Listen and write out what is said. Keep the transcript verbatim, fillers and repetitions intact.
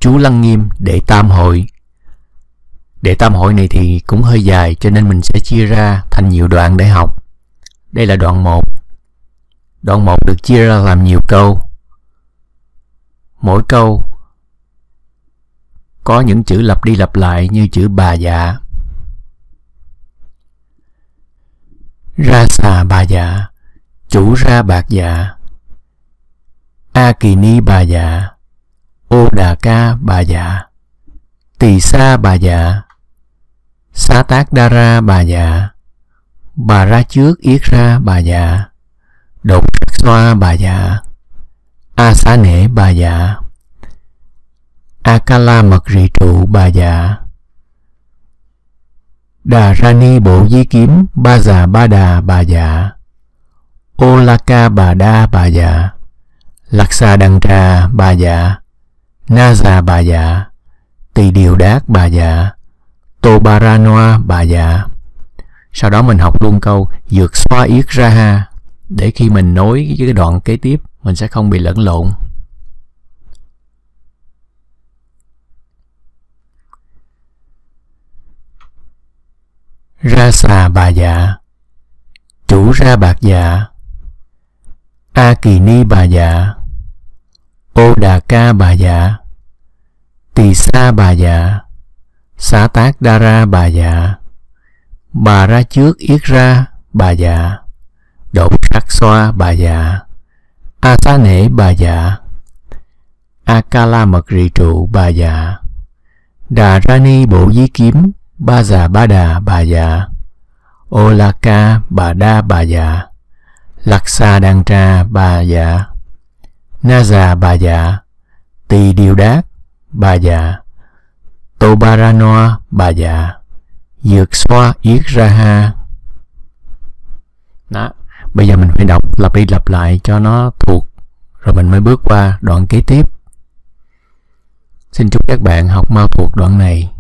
chú Lăng Nghiêm đệ tam hội. Đệ tam hội này thì cũng hơi dài, cho nên mình sẽ chia ra thành nhiều đoạn để học. Đây là đoạn một. Đoạn một được chia ra làm nhiều câu. Mỗi câu có những chữ lặp đi lặp lại như chữ bà dạ. Ra xà bà dạ, chủ ra bạc dạ. A kỳ ni bà dạ, ô đà ca bà dạ. Tỳ sa bà dạ, xá tác đa ra bà dạ. Bà ra trước yết ra bà dạ. Đột sắc xoa bà dạ. A xá nể bà dạ. A ca la mật rị trụ bà dạ. Đà ra ni bộ di kiếm ba già ba đà bà dạ. Ô la ca bà đa bà dạ. Lạc xà đằng trà bà dạ. Na già bà dạ. Tỳ điều đát bà dạ. Tô ba ra noa bà dạ. Sau đó mình học luôn câu dược xoa yết ra ha, để khi mình nối với cái đoạn kế tiếp mình sẽ không bị lẫn lộn. Ra xà bà dạ, chủ ra bạc dạ. A kỳ ni bà dạ. Ô đà ca bà dạ. Tỳ sa bà dạ. Xá tác đa ra bà dạ. Bà ra trước yết ra bà dạ. Đột sắc xoa bà dạ. A xá nể bà dạ. A ca la mật rị trụ bà dạ. Đà ra ni bộ di kiếm ba già ba đà bà dạ. Ô la ca bà đa bà dạ. Lạc xà đằng trà bà dạ. Na già bà dạ. Tỳ điều đát bà dạ. Tô ba ra noa bà dạ. Dược xoa yết ra ha. Đó, bây giờ mình phải đọc lặp đi lặp lại cho nó thuộc, rồi mình mới bước qua đoạn kế tiếp. Xin chúc các bạn học mau thuộc đoạn này.